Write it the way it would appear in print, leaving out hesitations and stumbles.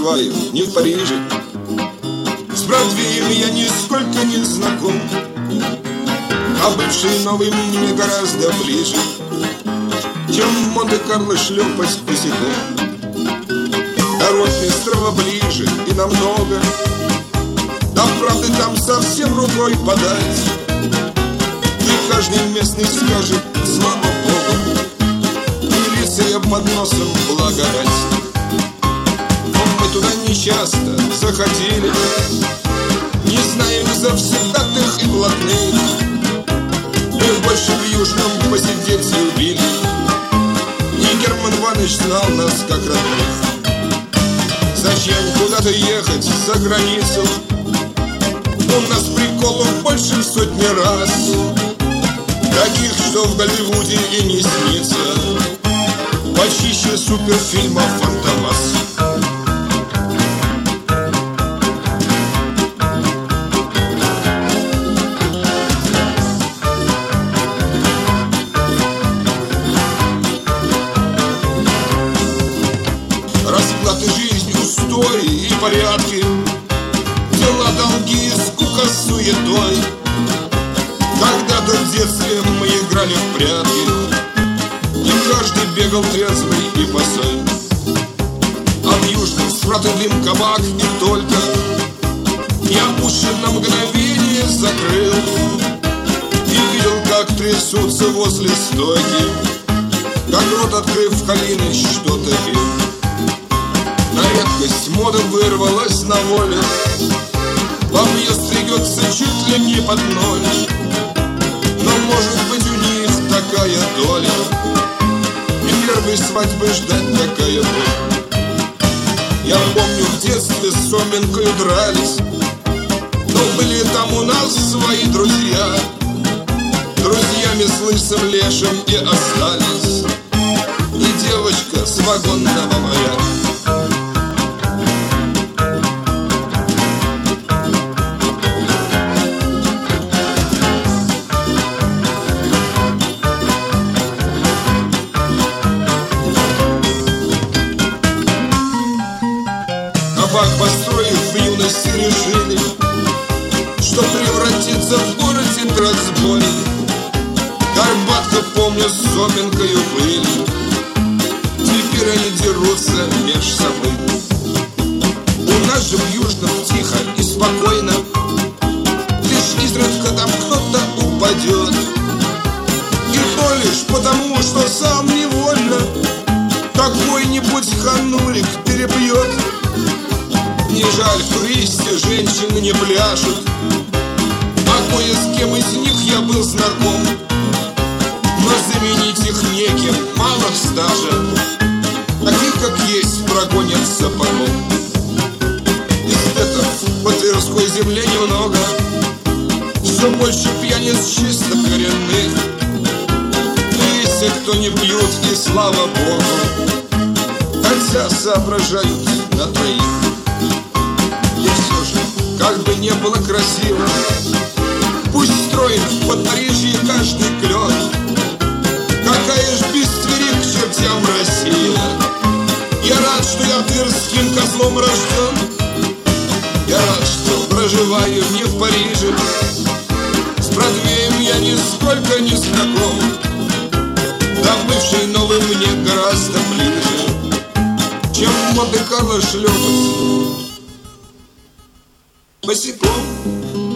проживаю не в Париже. С Бродвеем я нисколько не знаком, а бывший новый мне гораздо ближе, чем в Монте-Карло шлепать босиком. До Ротмистрова ближе и намного, да правды там совсем рукой подать. И каждый местный скажет: слава Богу, милиция под носом благодать. Но мы туда нечасто заходили, не знаем завсегдатых и блатных. Мы больше в Южном посидеть любили, и Герман Иванович знал нас как родных. Зачем куда-то ехать за границу? У нас приколов больше сотни раз, таких, что в Голливуде и не снится, почище суперфильма «Фантомас». Расклад и жизнь, устои и порядки, дела, долги, скука, суетой. Когда-то в детстве мы играли в прятки, и каждый бегал трезвый и босой. А в Южном Спратовым кабак и только я уши на мгновение закрыл и видел, как трясутся возле стойки, как рот открыв калины что-то пил. На редкость мода вырвалась на волю, бабье стригется чуть ли не под ноль. Но может быть у них такая доля, и первой свадьбы ждать такая боль. Я помню, в детстве с Соменкою дрались, но были там у нас свои друзья. Друзьями с Лысым Лешим и остались, и девочка с вагонного моря. Кабак, построив в юности, решили, что превратится в городе разбой. Горбатка, помню, с Соменкою были, теперь они дерутся меж собой. У нас же в Южном тихо и спокойно, лишь изредка там кто-то упадет, и то лишь потому, что сам невольно какой-нибудь ханулик перебьет. Не жаль, в туристе женщины не пляшут, а кое с кем из них я был знаком, но заменить их неким, мало стажа, таких как есть прогонят сапогом. Эстетов по Тверской земле немного, все больше пьяниц чисто коренных, но есть и кто не пьют, и слава Богу, хотя соображают на троих. И все же, как бы не было красиво, пусть строит в Подпорижье каждый клён. Какая ж без Твери к чертям Россия. Я рад, что я тверским козлом рожден. Я рад, что проживаю не в Париже. С Бродвеем я нисколько не знаком, да бывший новый мне гораздо ближе, чем в Монте-Карло шлепать босиком.